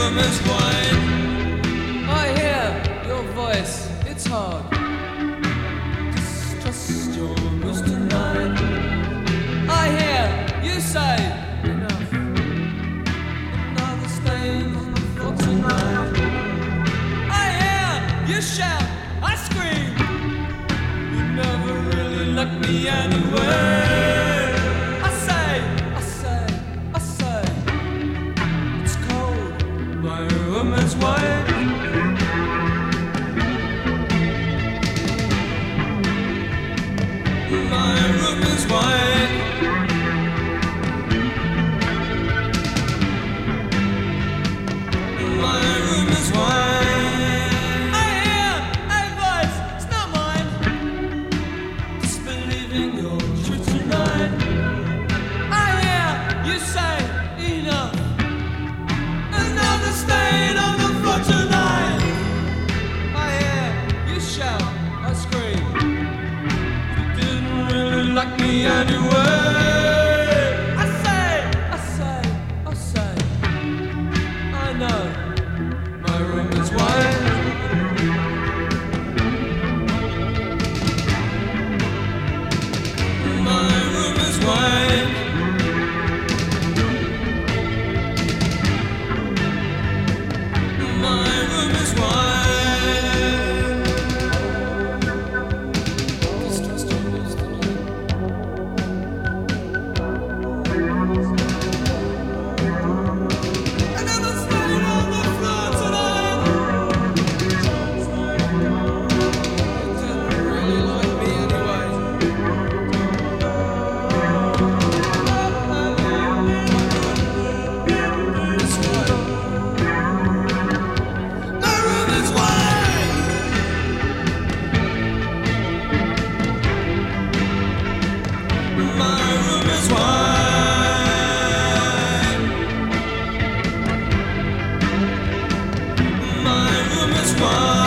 room is wide. I hear your voice, it's hard. Distrust your moves tonight. I hear you say enough. Another stain on the floor tonight. I hear you shout, I scream. You never really let me anyway. I say, it's cold. My room is white. My room is white. My room is white. I hear a voice, it's not mine. Disbelieving your truth tonight. I hear you say enough. Another stain on the floor tonight. I hear you shout, I scream. You didn't really like me anyway. I say, I know my room is white. My room is white. My room is white. Distrust your moves tonight. Another stain on the floor tonight. You didn't really like me anyway. It's white. My room is white. My room is white. My room is white.